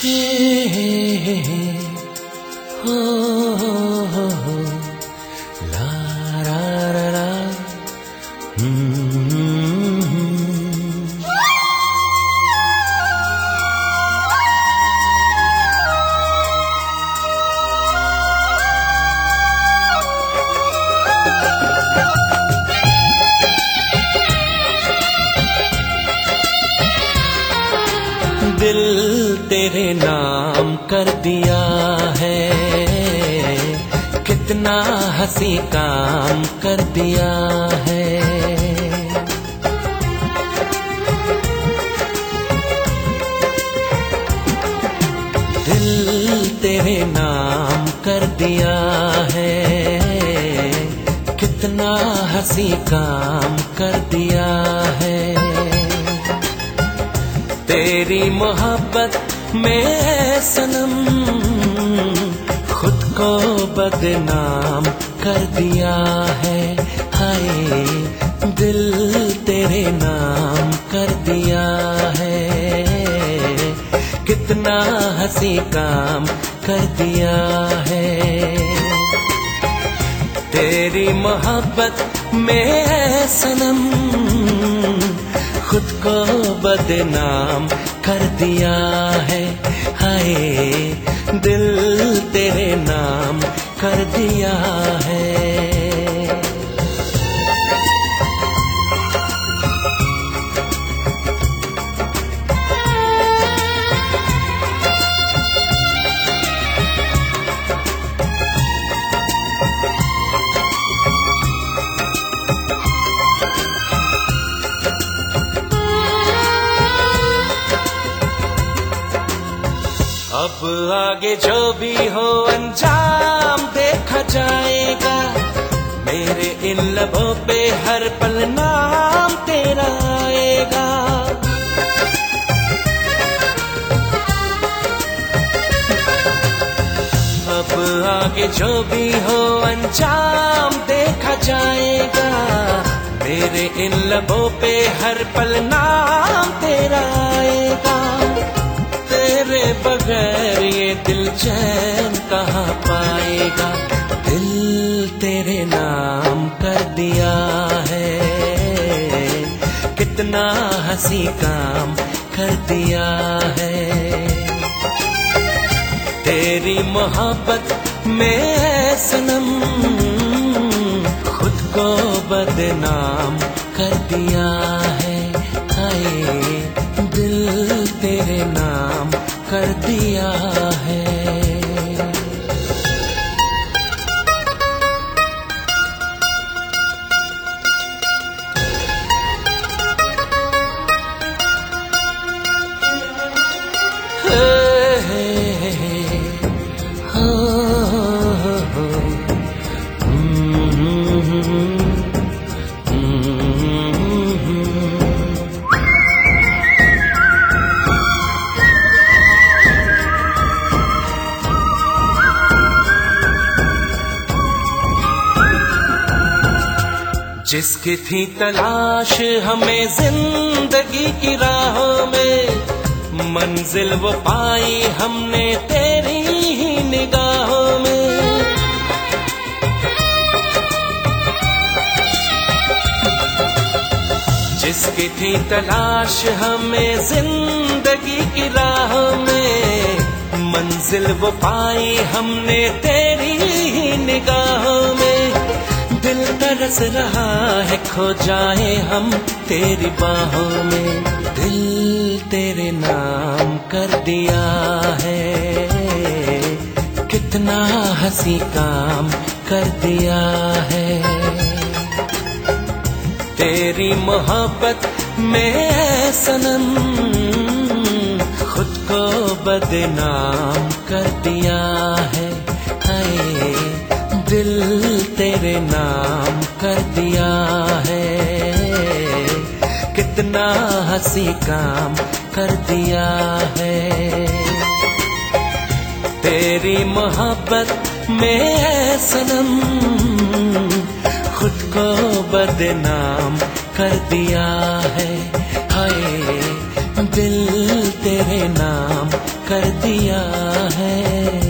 हो ला रा रा रा दिल तेरे नाम कर दिया है, कितना हंसी काम कर दिया है। दिल तेरे नाम कर दिया है, कितना हंसी काम कर दिया है। तेरी मोहब्बत में सनम खुद को बदनाम कर दिया है। हाय दिल तेरे नाम कर दिया है, कितना हंसी काम कर दिया है। तेरी मोहब्बत में सनम खुद को बदनाम कर दिया है। हाय दिल तेरे नाम कर दिया है। अब आगे जो भी हो अंजाम देखा जाएगा, मेरे इन लबों पे हर पल नाम तेरा आएगा। अब आगे जो भी हो अंजाम देखा जाएगा, मेरे इन लबों पे हर पल नाम तेरा आएगा। तेरे बगैर ये दिल चैन कहाँ पाएगा। दिल तेरे नाम कर दिया है, कितना हंसी काम कर दिया है। तेरी मोहब्बत में सनम खुद को बदनाम कर दिया है। हाय दिल तेरे नाम कर दिया है। जिसकी थी तलाश हमें जिंदगी की राहों में, मंजिल वो पाई हमने तेरी ही निगाहों में। जिसकी थी तलाश हमें जिंदगी की राहों में, मंजिल वो पाई हमने तेरी ही निगाहों में। दिल तरस रहा है खो जाए हम तेरी बाहों में। दिल तेरे नाम कर दिया है, कितना हंसी काम कर दिया है। तेरी मोहब्बत में सनम खुद को बदनाम कर दिया है। हाय दिल तेरे नाम कर दिया है, कितना हंसी काम कर दिया है। तेरी मोहब्बत में सनम खुद को बदनाम कर दिया है। हाय दिल तेरे नाम कर दिया है।